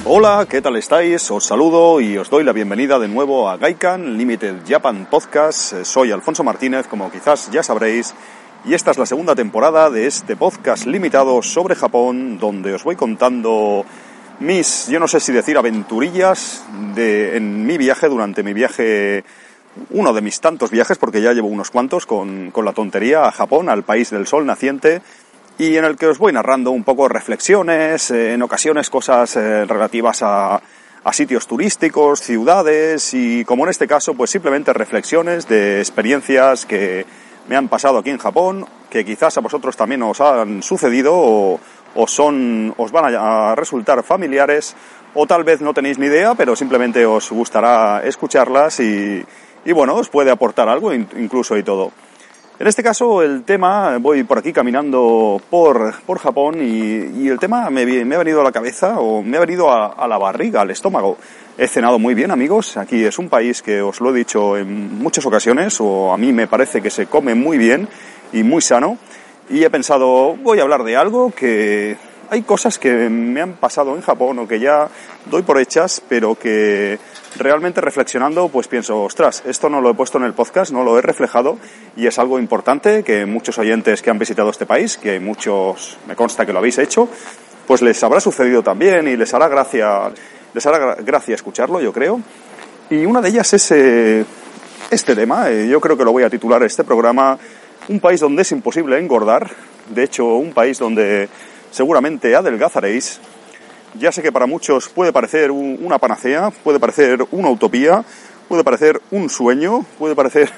Hola, ¿qué tal estáis? Os saludo y os doy la bienvenida de nuevo a Gaikan Limited Japan Podcast. Soy Alfonso Martínez, como quizás ya sabréis, y esta es la segunda temporada de este podcast limitado sobre Japón, donde os voy contando mis, yo no sé si decir aventurillas en mi viaje, durante mi viaje, uno de mis tantos viajes, porque ya llevo unos cuantos con la tontería, a Japón, al país del sol naciente, y en el que os voy narrando un poco reflexiones, en ocasiones cosas relativas a sitios turísticos, ciudades y, como en este caso, pues simplemente reflexiones de experiencias que me han pasado aquí en Japón, que quizás a vosotros también os han sucedido o os van a resultar familiares, o tal vez no tenéis ni idea, pero simplemente os gustará escucharlas y bueno, os puede aportar algo incluso y todo. En este caso, el tema, voy por aquí caminando por Japón y el tema me ha venido a la cabeza, o me ha venido a la barriga, al estómago. He cenado muy bien, amigos. Aquí es un país que os lo he dicho en muchas ocasiones, o a mí me parece que se come muy bien y muy sano. Y he pensado, voy a hablar de algo que hay cosas que me han pasado en Japón o que ya doy por hechas, pero que realmente reflexionando, pues pienso, ostras, esto no lo he puesto en el podcast, no lo he reflejado, y es algo importante que muchos oyentes que han visitado este país, que muchos me consta que lo habéis hecho, pues les habrá sucedido también y les hará gracia escucharlo, yo creo. Y una de ellas es este tema. Yo creo que lo voy a titular este programa, un país donde es imposible engordar. De hecho, un país donde seguramente adelgazaréis. Ya sé que para muchos puede parecer una panacea, puede parecer una utopía, puede parecer un sueño, puede parecer...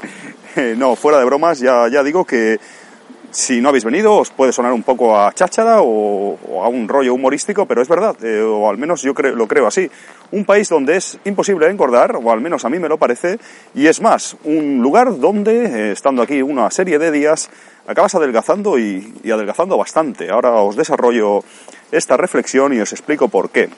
No, fuera de bromas, ya digo que si no habéis venido os puede sonar un poco a cháchara o a un rollo humorístico, pero es verdad, o al menos yo lo creo así. Un país donde es imposible engordar, o al menos a mí me lo parece, y es más, un lugar donde, estando aquí una serie de días, acabas adelgazando y adelgazando bastante. Ahora os desarrollo esta reflexión y os explico por qué.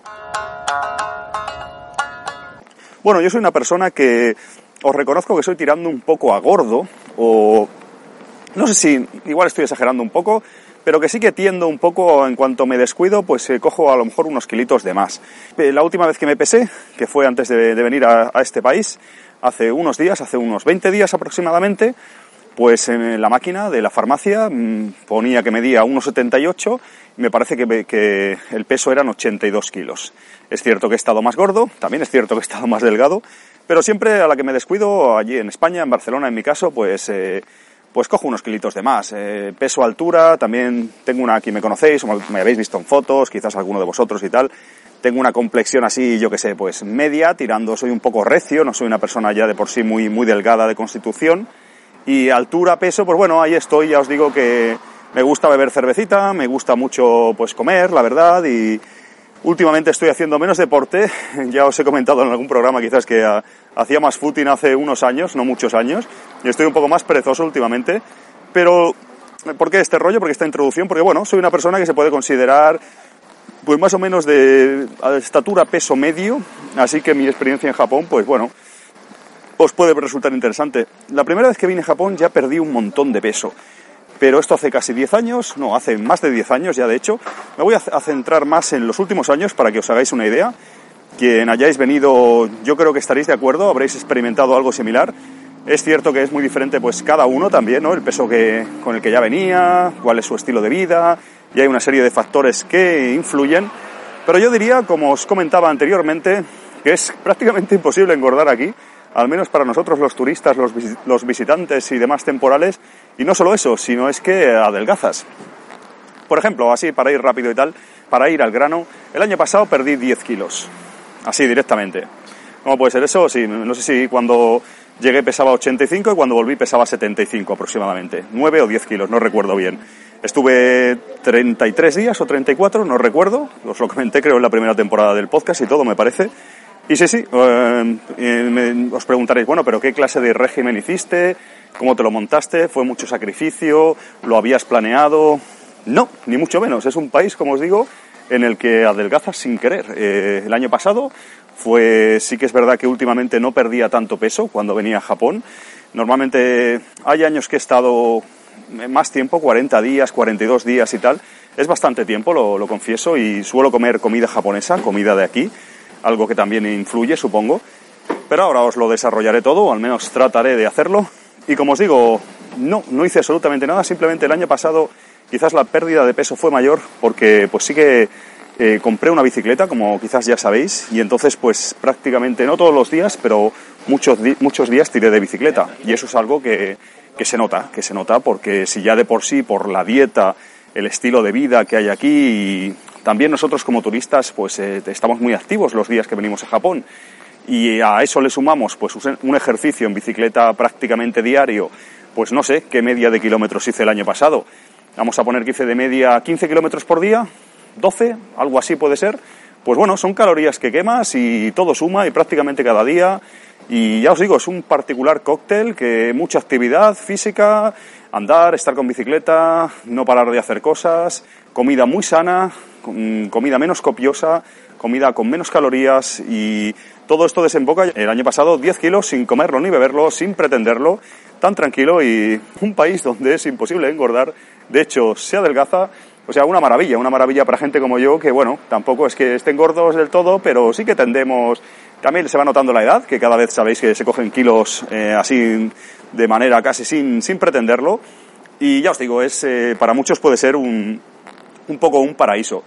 Bueno, yo soy una persona que os reconozco que soy tirando un poco a gordo, o no sé si igual estoy exagerando un poco, pero que sí que tiendo un poco, en cuanto me descuido, pues cojo a lo mejor unos kilitos de más. La última vez que me pesé, que fue antes de venir a este país, hace unos 20 días aproximadamente, pues en la máquina de la farmacia ponía que medía 1,78 y me parece que el peso eran 82 kilos. Es cierto que he estado más gordo, también es cierto que he estado más delgado, pero siempre a la que me descuido, allí en España, en Barcelona en mi caso, pues cojo unos kilitos de más. Peso, altura, también tengo aquí me conocéis, o me habéis visto en fotos, quizás alguno de vosotros y tal. Tengo una complexión así, yo que sé, pues media, tirando, soy un poco recio, no soy una persona ya de por sí muy, muy delgada de constitución. Y altura, peso, pues bueno, ahí estoy, ya os digo que me gusta beber cervecita, me gusta mucho pues comer, la verdad, y últimamente estoy haciendo menos deporte. Ya os he comentado en algún programa quizás que hacía más footing hace unos años, no muchos años, y estoy un poco más perezoso últimamente. Pero, ¿por qué este rollo? ¿Por qué esta introducción? Porque bueno, soy una persona que se puede considerar pues más o menos de estatura peso medio, así que mi experiencia en Japón, pues bueno, os puede resultar interesante. La primera vez que vine a Japón ya perdí un montón de peso, pero esto hace casi 10 años, no, hace más de 10 años ya de hecho. Me voy a centrar más en los últimos años para que os hagáis una idea. Quien hayáis venido, yo creo que estaréis de acuerdo, habréis experimentado algo similar. Es cierto que es muy diferente pues cada uno también, ¿no? El peso con el que ya venía, cuál es su estilo de vida, y hay una serie de factores que influyen, pero yo diría, como os comentaba anteriormente, que es prácticamente imposible engordar aquí, al menos para nosotros los turistas, los visitantes y demás temporales, y no solo eso, sino es que adelgazas. Por ejemplo, así para ir rápido y tal, para ir al grano, el año pasado perdí 10 kilos, así directamente. ¿Cómo puede ser eso? Sí, no sé si cuando llegué pesaba 85 y cuando volví pesaba 75 aproximadamente, 9 o 10 kilos, no recuerdo bien. Estuve 33 días o 34, no recuerdo, os lo comenté creo en la primera temporada del podcast y todo me parece. Y sí, os preguntaréis, bueno, pero ¿qué clase de régimen hiciste? ¿Cómo te lo montaste? ¿Fue mucho sacrificio? ¿Lo habías planeado? No, ni mucho menos. Es un país, como os digo, en el que adelgazas sin querer. El año pasado sí que es verdad que últimamente no perdía tanto peso cuando venía a Japón. Normalmente hay años que he estado más tiempo, 40 días, 42 días y tal, Es bastante tiempo, lo confieso, y suelo comer comida japonesa, comida de aquí, algo que también influye, supongo. Pero ahora os lo desarrollaré todo, o al menos trataré de hacerlo. Y como os digo, no hice absolutamente nada, simplemente el año pasado quizás la pérdida de peso fue mayor porque pues sí que compré una bicicleta, como quizás ya sabéis, y entonces pues prácticamente, no todos los días, pero muchos días tiré de bicicleta. Y eso es algo que se nota, porque si ya de por sí, por la dieta, el estilo de vida que hay aquí, y también nosotros como turistas pues estamos muy activos los días que venimos a Japón, y a eso le sumamos pues un ejercicio en bicicleta prácticamente diario, pues no sé qué media de kilómetros hice el año pasado. Vamos a poner que hice de media 15 kilómetros por día, 12, algo así puede ser. Pues bueno, son calorías que quemas y todo suma y prácticamente cada día. Y ya os digo, es un particular cóctel que mucha actividad física, andar, estar con bicicleta, no parar de hacer cosas, comida muy sana, comida menos copiosa, comida con menos calorías, y todo esto desemboca el año pasado 10 kilos sin comerlo ni beberlo, sin pretenderlo, tan tranquilo, y un país donde es imposible engordar. De hecho, se adelgaza. O sea, una maravilla para gente como yo, que bueno, tampoco es que estén gordos del todo, pero sí que tendemos. También se va notando la edad, que cada vez sabéis que se cogen kilos así de manera casi sin pretenderlo. Y ya os digo, para muchos puede ser un poco un paraíso.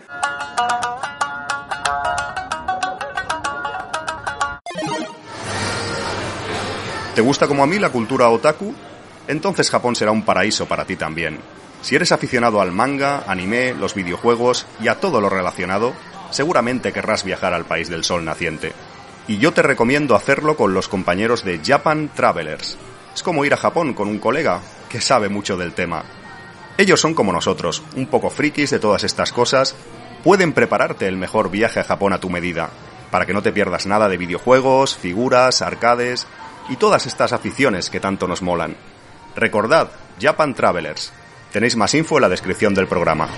¿Te gusta como a mí la cultura otaku? Entonces Japón será un paraíso para ti también. Si eres aficionado al manga, anime, los videojuegos y a todo lo relacionado, seguramente querrás viajar al país del sol naciente. Y yo te recomiendo hacerlo con los compañeros de Japan Travelers. Es como ir a Japón con un colega que sabe mucho del tema. Ellos son como nosotros, un poco frikis de todas estas cosas. Pueden prepararte el mejor viaje a Japón a tu medida, para que no te pierdas nada de videojuegos, figuras, arcades y todas estas aficiones que tanto nos molan. Recordad, Japan Travelers. Tenéis más info en la descripción del programa.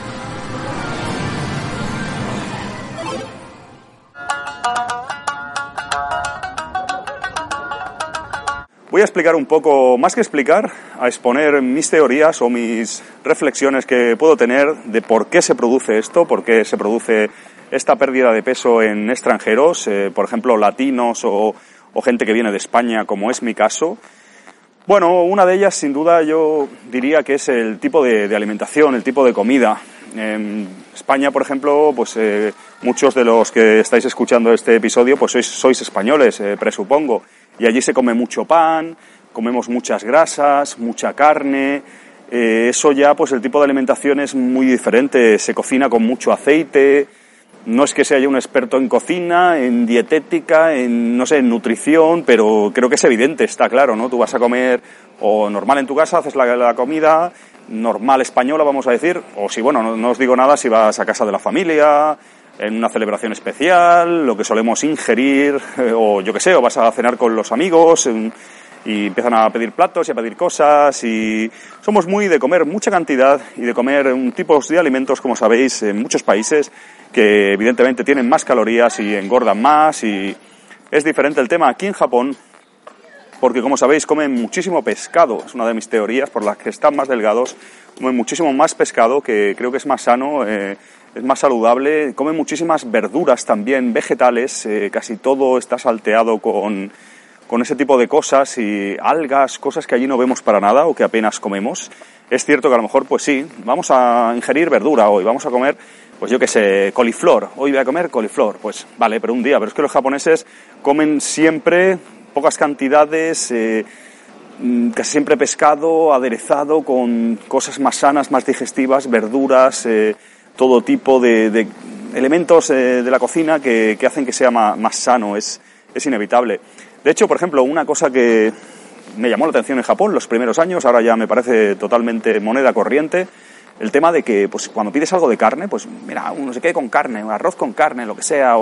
Voy a explicar un poco, más que explicar, a exponer mis teorías o mis reflexiones que puedo tener de por qué se produce esto, por qué se produce esta pérdida de peso en extranjeros, por ejemplo, latinos o gente que viene de España, como es mi caso. Bueno, una de ellas, sin duda, yo diría que es el tipo de alimentación, el tipo de comida. En España, por ejemplo, pues muchos de los que estáis escuchando este episodio, pues sois españoles, presupongo. Y allí se come mucho pan, comemos muchas grasas, mucha carne. Eso ya, pues el tipo de alimentación es muy diferente. Se cocina con mucho aceite. No es que sea yo un experto en cocina, en dietética, en nutrición, pero creo que es evidente, está claro, ¿no? Tú vas a comer o normal en tu casa, haces la comida normal española, vamos a decir, o si, bueno, no os digo nada si vas a casa de la familia, en una celebración especial, lo que solemos ingerir, o yo qué sé, o vas a cenar con los amigos, y empiezan a pedir platos y a pedir cosas, y somos muy de comer mucha cantidad y de comer tipos de alimentos, como sabéis, en muchos países que evidentemente tienen más calorías y engordan más, y es diferente el tema aquí en Japón, porque como sabéis comen muchísimo pescado. Es una de mis teorías por las que están más delgados. Comen muchísimo más pescado, que creo que es más sano, es más saludable. Comen muchísimas verduras también, vegetales, casi todo está salteado con ese tipo de cosas, y algas, cosas que allí no vemos para nada o que apenas comemos. Es cierto que a lo mejor, pues sí, vamos a ingerir verdura hoy, vamos a comer, pues yo qué sé, coliflor, hoy voy a comer coliflor, pues vale, pero un día. Pero es que los japoneses comen siempre pocas cantidades, casi siempre pescado aderezado con cosas más sanas, más digestivas, verduras, todo tipo de elementos de la cocina que hacen que sea más sano, es inevitable. De hecho, por ejemplo, una cosa que me llamó la atención en Japón los primeros años, ahora ya me parece totalmente moneda corriente, el tema de que pues cuando pides algo de carne, pues mira, uno se quede con carne, arroz con carne, lo que sea,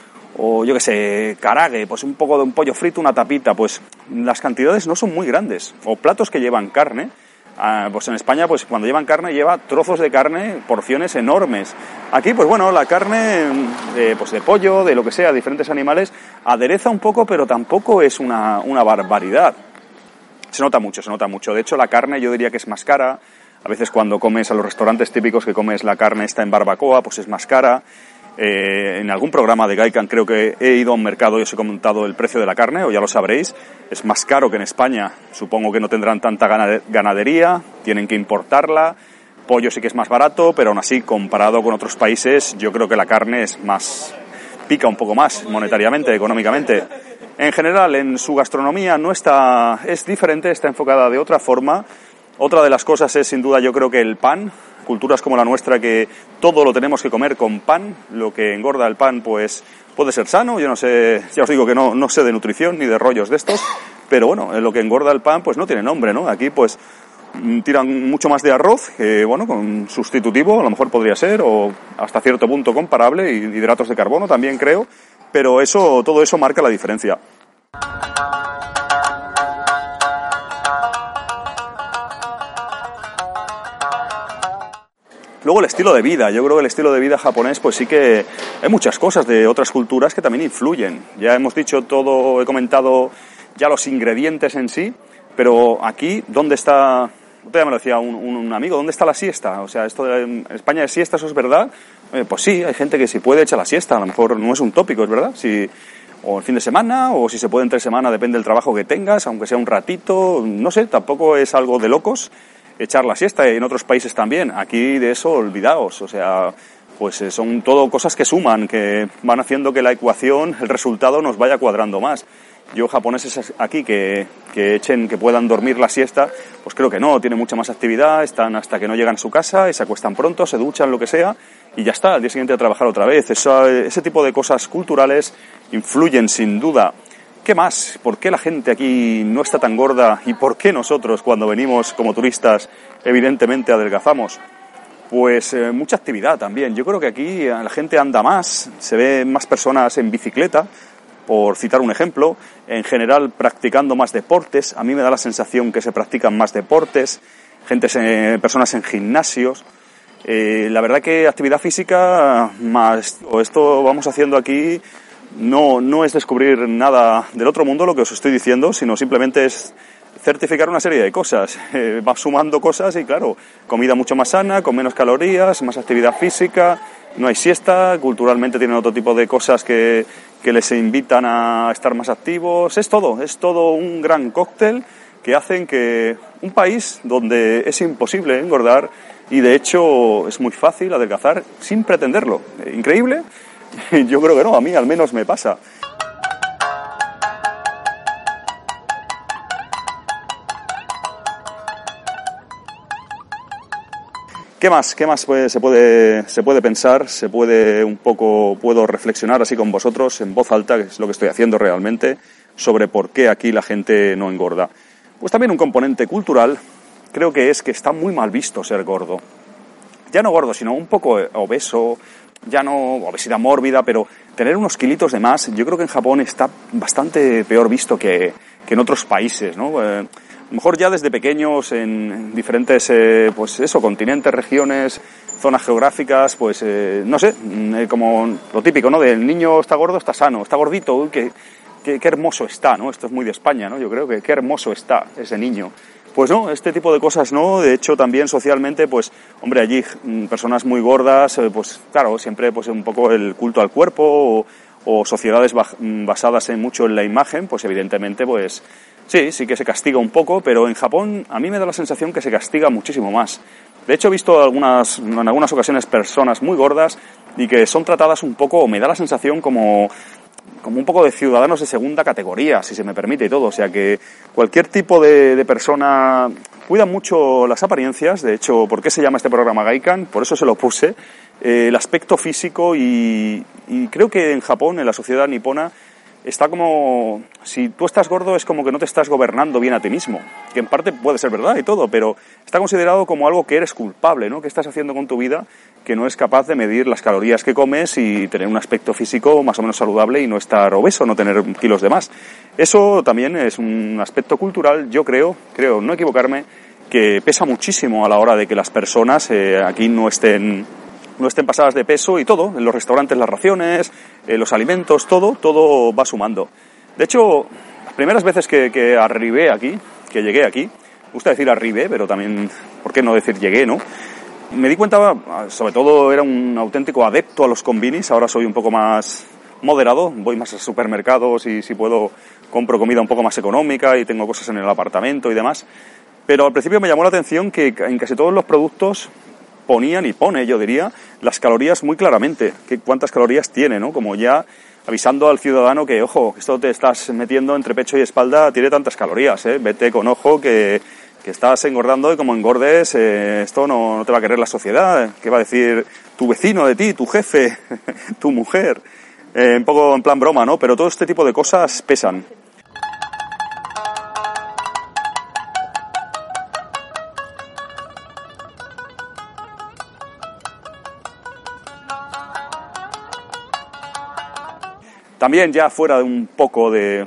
o yo qué sé, karage, pues un poco de un pollo frito, una tapita, pues las cantidades no son muy grandes. O platos que llevan carne, pues en España, pues cuando llevan carne, lleva trozos de carne, porciones enormes. Aquí, pues bueno, la carne pues de pollo, de lo que sea, diferentes animales, adereza un poco, pero tampoco es una barbaridad. Se nota mucho. De hecho, la carne yo diría que es más cara. A veces cuando comes a los restaurantes típicos que comes la carne esta en barbacoa, pues es más cara. En algún programa de Gaikan creo que he ido a un mercado y os he comentado el precio de la carne, o ya lo sabréis. Es más caro que en España. Supongo que no tendrán tanta ganadería, tienen que importarla. Pollo sí que es más barato, pero aún así, comparado con otros países, yo creo que la carne es más... pica un poco más monetariamente, económicamente. En general, en su gastronomía es diferente, está enfocada de otra forma. Otra de las cosas es, sin duda, yo creo que el pan. Culturas como la nuestra, que todo lo tenemos que comer con pan. Lo que engorda el pan, pues, puede ser sano. Yo no sé, ya os digo que no sé de nutrición ni de rollos de estos. Pero bueno, lo que engorda el pan, pues no tiene nombre, ¿no? Aquí, pues, tiran mucho más de arroz, que, bueno, con sustitutivo, a lo mejor podría ser, o hasta cierto punto comparable, y hidratos de carbono también creo. Pero todo eso marca la diferencia. Luego el estilo de vida. Yo creo que el estilo de vida japonés, pues sí que hay muchas cosas de otras culturas que también influyen. Ya hemos dicho todo, he comentado ya los ingredientes en sí, pero aquí, ¿dónde está? Todavía me lo decía un amigo, ¿dónde está la siesta? O sea, esto en España de siesta, ¿eso es verdad? Pues sí, hay gente que si puede echa la siesta, a lo mejor no es un tópico, es verdad. O el fin de semana, o si se puede entre semana, depende del trabajo que tengas, aunque sea un ratito, no sé, tampoco es algo de locos echar la siesta, y en otros países también. Aquí de eso olvidaos, o sea, pues son todo cosas que suman, que van haciendo que la ecuación, el resultado nos vaya cuadrando más. Yo, japoneses aquí que puedan dormir la siesta, pues creo que no, tienen mucha más actividad, están hasta que no llegan a su casa y se acuestan pronto, se duchan, lo que sea, y ya está, al día siguiente a trabajar otra vez. Ese tipo de cosas culturales influyen sin duda. ¿Qué más? ¿Por qué la gente aquí no está tan gorda? ¿Y por qué nosotros, cuando venimos como turistas, evidentemente adelgazamos? Pues mucha actividad también. Yo creo que aquí la gente anda más, se ven más personas en bicicleta, por citar un ejemplo, en general practicando más deportes. A mí me da la sensación que se practican más deportes, personas en gimnasios. La verdad que actividad física más, o esto vamos haciendo aquí, no es descubrir nada del otro mundo lo que os estoy diciendo, sino simplemente es certificar una serie de cosas. Va sumando cosas y, claro, comida mucho más sana, con menos calorías, más actividad física, no hay siesta, culturalmente tienen otro tipo de cosas que les invitan a estar más activos. Es todo un gran cóctel que hacen que un país donde es imposible engordar y, de hecho, es muy fácil adelgazar sin pretenderlo. ¿Increíble? Yo creo que no, a mí al menos me pasa. ¿Qué más se puede pensar? Puedo reflexionar así con vosotros en voz alta, que es lo que estoy haciendo realmente, sobre por qué aquí la gente no engorda. Pues también un componente cultural, creo que es que está muy mal visto ser gordo. Ya no gordo, sino un poco obeso, ya no obesidad mórbida, pero tener unos kilitos de más, yo creo que en Japón está bastante peor visto que en otros países, ¿no? A lo mejor ya desde pequeños en diferentes, continentes, regiones, zonas geográficas, no sé, como lo típico, ¿no? Del niño está gordo, está sano, está gordito, uy, qué hermoso está, ¿no? Esto es muy de España, ¿no? Yo creo que qué hermoso está ese niño. Pues no, este tipo de cosas no. De hecho, también socialmente, pues, hombre, allí personas muy gordas, pues claro, siempre pues un poco el culto al cuerpo o sociedades basadas mucho en la imagen, pues evidentemente, pues sí que se castiga un poco, pero en Japón a mí me da la sensación que se castiga muchísimo más. De hecho, he visto en algunas ocasiones personas muy gordas y que son tratadas un poco, o me da la sensación como un poco de ciudadanos de segunda categoría, si se me permite y todo. O sea que cualquier tipo de persona cuida mucho las apariencias. De hecho, ¿por qué se llama este programa Gaikan? Por eso se lo puse. El aspecto físico y creo que en Japón, en la sociedad nipona, está como, si tú estás gordo es como que no te estás gobernando bien a ti mismo, que en parte puede ser verdad y todo, pero está considerado como algo que eres culpable, ¿no? ¿Qué estás haciendo con tu vida que no es capaz de medir las calorías que comes y tener un aspecto físico más o menos saludable y no estar obeso, no tener kilos de más? Eso también es un aspecto cultural, yo creo, no equivocarme, que pesa muchísimo a la hora de que las personas aquí no estén pasadas de peso y todo, en los restaurantes las raciones, los alimentos, todo va sumando. De hecho, las primeras veces que llegué aquí, gusta decir arribé, pero también, ¿por qué no decir llegué, no? Me di cuenta, sobre todo era un auténtico adepto a los combinis, ahora soy un poco más moderado, voy más a supermercados y si puedo compro comida un poco más económica y tengo cosas en el apartamento y demás. Pero al principio me llamó la atención que en casi todos los productos ponían, y pone, yo diría, las calorías muy claramente, que cuántas calorías tiene, ¿no? Como ya avisando al ciudadano que, ojo, que esto te estás metiendo entre pecho y espalda, tiene tantas calorías, vete con ojo que estás engordando y como engordes, esto no te va a querer la sociedad, ¿qué va a decir tu vecino de ti, tu jefe, tu mujer? Un poco en plan broma, ¿no? Pero todo este tipo de cosas pesan. También ya fuera de un poco de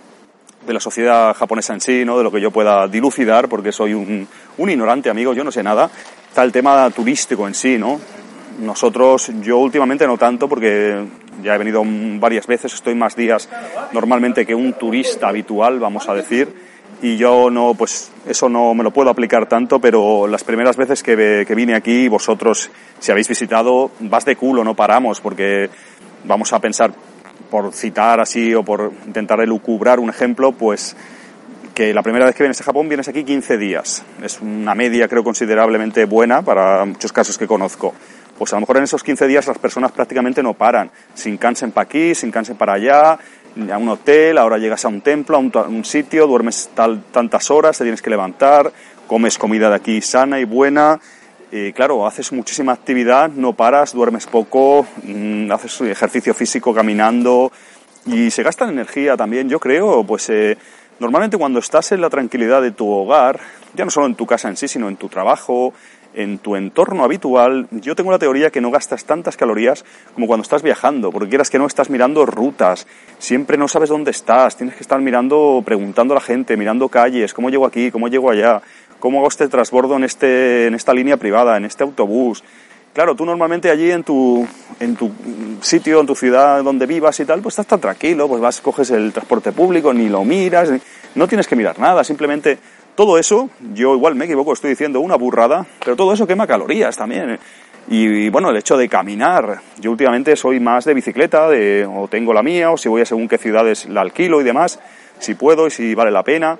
la sociedad japonesa en sí, ¿no? De lo que yo pueda dilucidar, porque soy un ignorante, amigo, yo no sé nada, está el tema turístico en sí, ¿no? Nosotros, yo últimamente no tanto, porque ya he venido varias veces, estoy más días normalmente que un turista habitual, vamos a decir, y yo no, pues eso no me lo puedo aplicar tanto, pero las primeras veces que vine aquí, vosotros, si habéis visitado, vas de culo, no paramos, porque vamos a pensar, por citar así o por intentar elucubrar un ejemplo, pues que la primera vez que vienes a Japón vienes aquí 15 días. Es una media, creo, considerablemente buena para muchos casos que conozco. Pues a lo mejor en esos 15 días las personas prácticamente no paran. Shinkansen para aquí, Shinkansen para allá, a un hotel, ahora llegas a un templo, a un sitio, duermes tantas horas, te tienes que levantar, comes comida de aquí sana y buena. Claro, haces muchísima actividad, no paras, duermes poco, haces ejercicio físico caminando y se gasta energía también, yo creo, pues normalmente cuando estás en la tranquilidad de tu hogar, ya no solo en tu casa en sí, sino en tu trabajo, en tu entorno habitual, yo tengo la teoría que no gastas tantas calorías como cuando estás viajando, porque quieras que no estás mirando rutas, siempre no sabes dónde estás, tienes que estar mirando, preguntando a la gente, mirando calles, cómo llego aquí, cómo llego allá, cómo hago este transbordo en esta línea privada, en este autobús. Claro, tú normalmente allí en tu sitio, en tu ciudad donde vivas y tal, pues estás tan tranquilo, pues vas, coges el transporte público, ni lo miras, no tienes que mirar nada, simplemente todo eso, yo igual me equivoco, estoy diciendo una burrada, pero todo eso quema calorías también. Y bueno, el hecho de caminar, yo últimamente soy más de bicicleta, o tengo la mía, o si voy a según qué ciudades la alquilo y demás, si puedo y si vale la pena.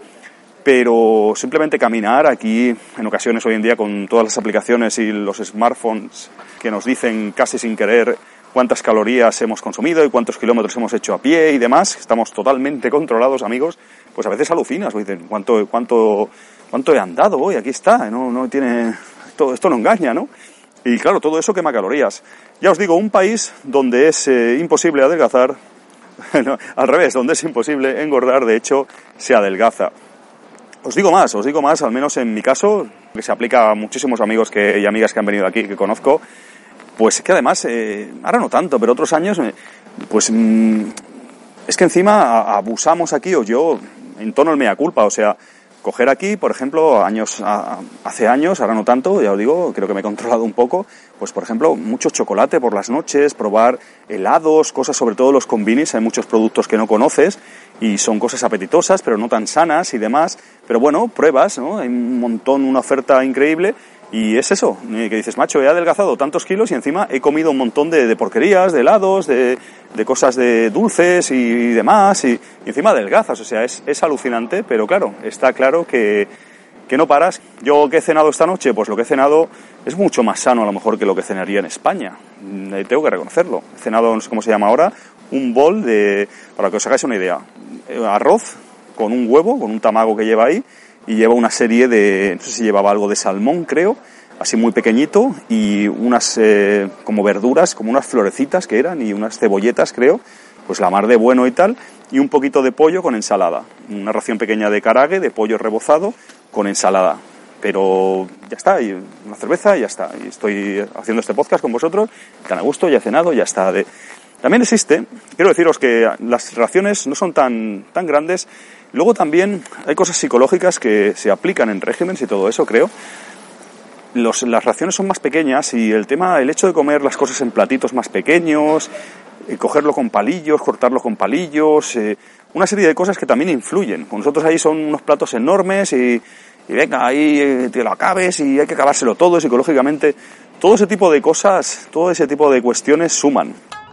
Pero simplemente caminar aquí, en ocasiones hoy en día con todas las aplicaciones y los smartphones que nos dicen casi sin querer cuántas calorías hemos consumido y cuántos kilómetros hemos hecho a pie y demás, estamos totalmente controlados, amigos, pues a veces alucinas, dicen, ¿cuánto he andado hoy? Aquí está, no tiene, esto no engaña, ¿no? Y claro, todo eso quema calorías. Ya os digo, un país donde es imposible adelgazar, no, al revés, donde es imposible engordar, de hecho, se adelgaza. Os digo más, al menos en mi caso, que se aplica a muchísimos amigos y amigas que han venido aquí, que conozco, pues que además, ahora no tanto, pero otros años, pues es que encima abusamos aquí, o yo entono el mea culpa, o sea, coger aquí, por ejemplo, hace años, ahora no tanto, ya os digo, creo que me he controlado un poco, pues por ejemplo, mucho chocolate por las noches, probar helados, cosas, sobre todo los combinis, hay muchos productos que no conoces y son cosas apetitosas, pero no tan sanas y demás, pero bueno, pruebas, ¿no? Hay un montón, una oferta increíble y es eso, que dices, macho, he adelgazado tantos kilos y encima he comido un montón de porquerías, de helados, de cosas de dulces y demás, y encima adelgazas, o sea, es alucinante, pero claro, está claro que no paras. Yo, ¿qué he cenado esta noche? Pues lo que he cenado es mucho más sano a lo mejor que lo que cenaría en España, tengo que reconocerlo. He cenado, no sé cómo se llama ahora, un bol para que os hagáis una idea, arroz con un huevo, con un tamago que lleva ahí, y lleva una serie no sé si llevaba algo de salmón, creo, así muy pequeñito, y unas como verduras, como unas florecitas que eran, y unas cebolletas, creo, pues la mar de bueno y tal, y un poquito de pollo con ensalada, una ración pequeña de karaage, de pollo rebozado, con ensalada. Pero ya está, y una cerveza y ya está. Y estoy haciendo este podcast con vosotros, tan a gusto, ya he cenado, ya está. También existe, quiero deciros que las raciones no son tan grandes. Luego también hay cosas psicológicas que se aplican en regímenes y todo eso, creo. Las raciones son más pequeñas y el hecho de comer las cosas en platitos más pequeños, cogerlo con palillos, cortarlo con palillos, una serie de cosas que también influyen. Con nosotros ahí son unos platos enormes y venga, ahí te lo acabes y hay que acabárselo todo psicológicamente. Todo ese tipo de cosas, todo ese tipo de cuestiones suman.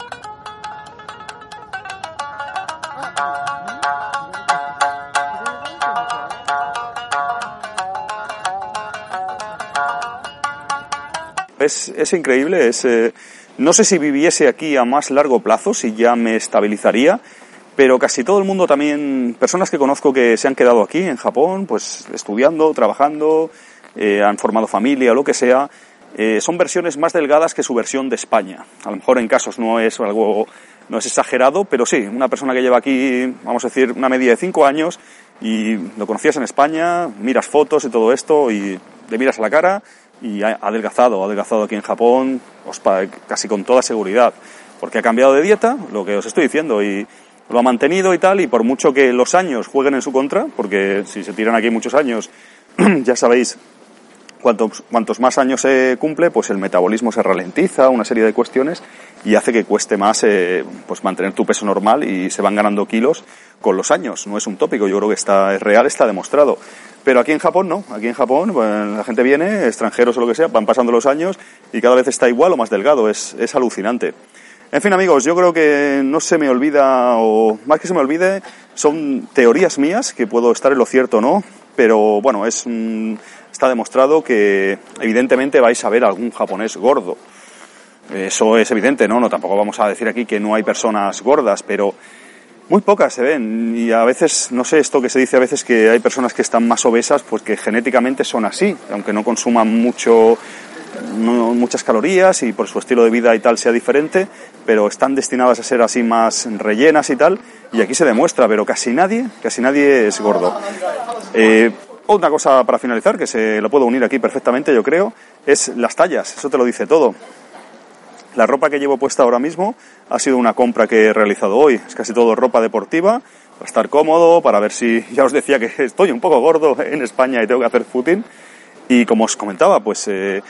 Es increíble, no sé si viviese aquí a más largo plazo, si ya me estabilizaría, pero casi todo el mundo también, personas que conozco que se han quedado aquí en Japón, pues estudiando, trabajando, han formado familia, lo que sea, son versiones más delgadas que su versión de España. A lo mejor en casos no es exagerado, pero sí, una persona que lleva aquí, vamos a decir, una media de 5 años y lo conocías en España, miras fotos y todo esto y le miras a la cara y ha adelgazado aquí en Japón casi con toda seguridad, porque ha cambiado de dieta, lo que os estoy diciendo, y lo ha mantenido y tal, y por mucho que los años jueguen en su contra, porque si se tiran aquí muchos años, ya sabéis, cuantos más años se cumple, pues el metabolismo se ralentiza, una serie de cuestiones, y hace que cueste más pues mantener tu peso normal y se van ganando kilos con los años. No es un tópico, yo creo que es real, está demostrado. Pero aquí en Japón no, aquí en Japón pues, la gente viene, extranjeros o lo que sea, van pasando los años y cada vez está igual o más delgado, es alucinante. En fin, amigos, yo creo que no se me olvida, o más que se me olvide, son teorías mías, que puedo estar en lo cierto o no, pero bueno, está demostrado que evidentemente vais a ver algún japonés gordo. Eso es evidente, ¿no? Tampoco vamos a decir aquí que no hay personas gordas, pero muy pocas se ven, y a veces, no sé, esto que se dice a veces que hay personas que están más obesas, pues que genéticamente son así, aunque no consuman muchas calorías y por su estilo de vida y tal sea diferente, pero están destinadas a ser así más rellenas y tal, y aquí se demuestra, pero casi nadie es gordo. Otra cosa para finalizar, que se lo puedo unir aquí perfectamente, yo creo, es las tallas, eso te lo dice todo. La ropa que llevo puesta ahora mismo ha sido una compra que he realizado hoy. Es casi todo ropa deportiva, para estar cómodo, para ver si... Ya os decía que estoy un poco gordo en España y tengo que hacer footing. Y como os comentaba, pues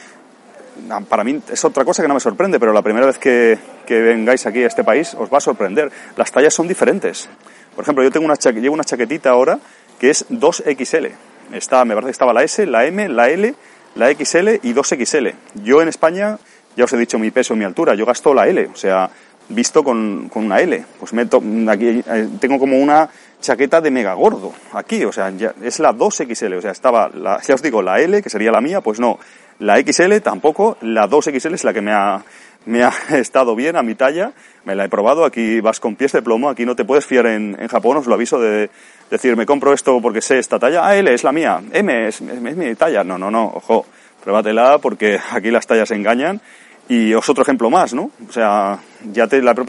para mí es otra cosa que no me sorprende, pero la primera vez que vengáis aquí a este país os va a sorprender. Las tallas son diferentes. Por ejemplo, yo llevo una chaquetita ahora que es 2XL. Me parece que estaba la S, la M, la L, la XL y 2XL. Yo en España... Ya os he dicho mi peso y mi altura, yo gasto la L, o sea, visto con una L. Pues aquí tengo como una chaqueta de mega gordo, aquí, o sea, ya es la 2XL, o sea, ya os digo, la L, que sería la mía, pues no, la XL tampoco, la 2XL es la que me ha estado bien a mi talla, me la he probado, aquí vas con pies de plomo, aquí no te puedes fiar en Japón, os lo aviso, de decir, me compro esto porque sé esta talla, L es la mía, M es mi talla, no, ojo, pruébatela porque aquí las tallas engañan. Y os otro ejemplo más, ¿no? O sea, ya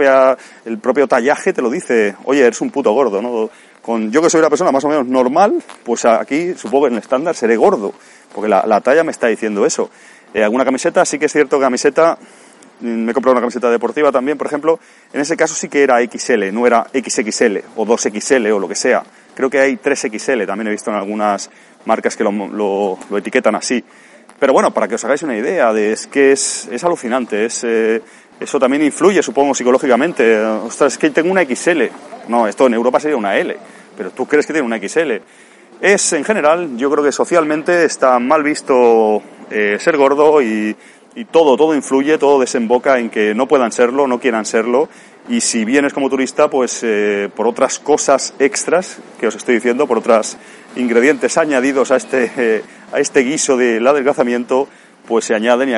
el propio tallaje te lo dice, oye, eres un puto gordo, ¿no? Yo que soy una persona más o menos normal, pues aquí supongo que en el estándar seré gordo, porque la talla me está diciendo eso. Alguna camiseta, sí que es cierto que camiseta, me he comprado una camiseta deportiva también, por ejemplo, en ese caso sí que era XL, no era XXL o 2XL o lo que sea. Creo que hay 3XL, también he visto en algunas marcas que lo etiquetan así. Pero bueno, para que os hagáis una idea, es que es alucinante, eso también influye, supongo, psicológicamente. Ostras, es que tengo una XL. No, esto en Europa sería una L, pero tú crees que tiene una XL. En general, yo creo que socialmente está mal visto ser gordo y todo influye, todo desemboca en que no puedan serlo, no quieran serlo. Y si vienes como turista, pues por otras cosas extras que os estoy diciendo, por otros ingredientes añadidos a este guiso del adelgazamiento, pues se añaden y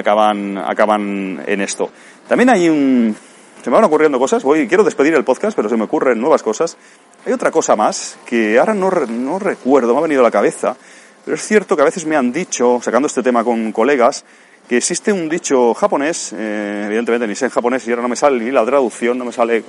acaban en esto. También se me van ocurriendo cosas, quiero despedir el podcast, pero se me ocurren nuevas cosas. Hay otra cosa más que ahora no recuerdo, me ha venido a la cabeza, pero es cierto que a veces me han dicho, sacando este tema con colegas, que existe un dicho japonés, evidentemente ni sé en japonés y ahora no me sale ni la traducción, no me sale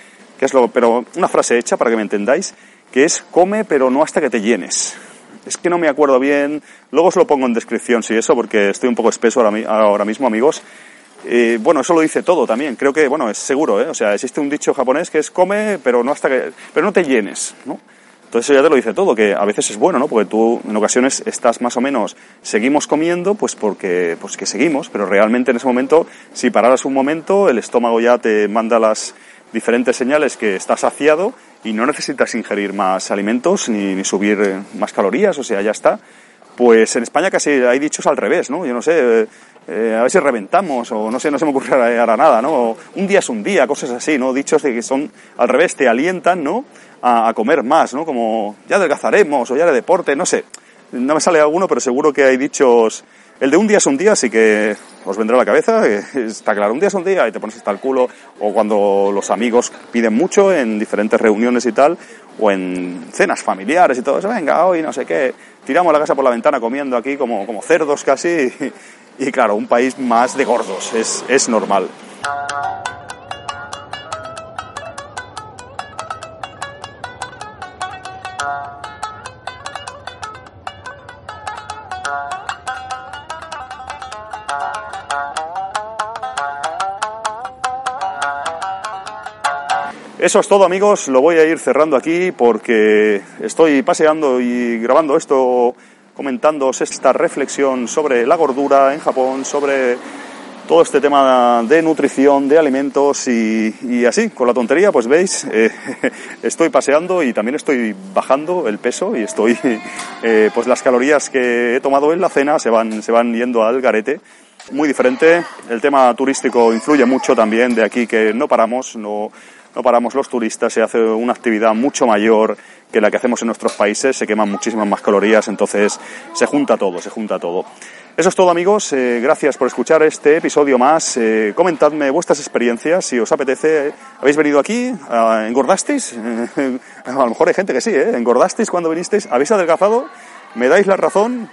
pero una frase hecha para que me entendáis, que es come pero no hasta que te llenes. Es que no me acuerdo bien, luego os lo pongo en descripción si eso, porque estoy un poco espeso ahora mismo, amigos. Bueno, eso lo dice todo también, creo que, es seguro, o sea, existe un dicho japonés que es come pero no te llenes, ¿no? Entonces eso ya te lo dice todo, que a veces es bueno, ¿no? Porque tú en ocasiones estás más o menos, seguimos comiendo, pues que seguimos, pero realmente en ese momento, si pararas un momento, el estómago ya te manda las diferentes señales que estás saciado y no necesitas ingerir más alimentos ni subir más calorías, o sea, ya está. pues en España casi hay dichos al revés, ¿no? Yo no sé, a ver si reventamos, o no sé, no se me ocurre ahora nada, ¿no? Un día es un día, cosas así, ¿no? Dichos de que son al revés, te alientan, ¿no? A comer más, ¿no? Como ya adelgazaremos, o ya de deporte, no sé. No me sale alguno, pero seguro que hay dichos. El de un día es un día, sí que os vendrá a la cabeza, está claro, un día es un día y te pones hasta el culo, o cuando los amigos piden mucho en diferentes reuniones y tal, o en cenas familiares y todo eso, venga, hoy no sé qué, tiramos la casa por la ventana comiendo aquí como cerdos casi, y claro, un país más de gordos, es normal. Eso es todo, amigos, lo voy a ir cerrando aquí porque estoy paseando y grabando esto, comentándoos esta reflexión sobre la gordura en Japón, sobre todo este tema de nutrición, de alimentos y así, con la tontería, pues veis, estoy paseando y también estoy bajando el peso y estoy, pues las calorías que he tomado en la cena se van yendo al garete. Muy diferente, el tema turístico influye mucho también, de aquí que no paramos los turistas, se hace una actividad mucho mayor que la que hacemos en nuestros países, se queman muchísimas más calorías, entonces se junta todo. Eso es todo, amigos, gracias por escuchar este episodio más, comentadme vuestras experiencias, si os apetece, ¿habéis venido aquí? ¿Engordasteis? A lo mejor hay gente que sí, ¿engordasteis cuando vinisteis? ¿Habéis adelgazado? ¿Me dais la razón?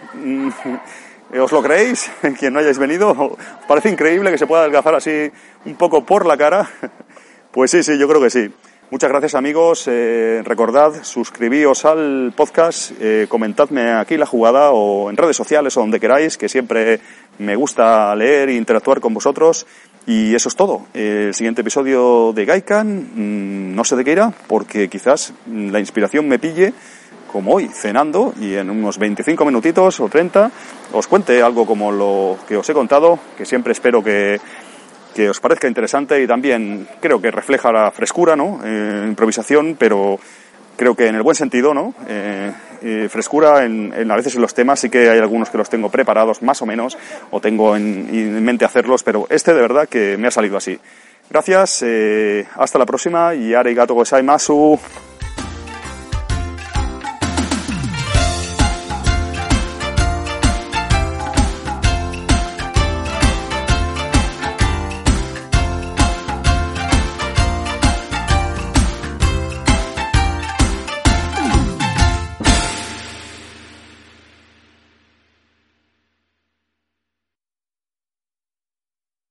¿Os lo creéis? Quien no hayáis venido, ¿os parece increíble que se pueda adelgazar así un poco por la cara? Pues sí, yo creo que sí. Muchas gracias, amigos. Recordad, suscribíos al podcast, comentadme aquí la jugada o en redes sociales o donde queráis, que siempre me gusta leer e interactuar con vosotros. Y eso es todo. El siguiente episodio de Gaikan, no sé de qué irá, porque quizás la inspiración me pille como hoy, cenando, y en unos 25 minutitos o 30 os cuente algo como lo que os he contado, que siempre espero que os parezca interesante y también creo que refleja la frescura, ¿no? Improvisación, pero creo que en el buen sentido, ¿no? Frescura a veces en los temas, sí que hay algunos que los tengo preparados más o menos, o tengo en mente hacerlos, pero este de verdad que me ha salido así. Gracias, hasta la próxima y arigatou gozaimasu.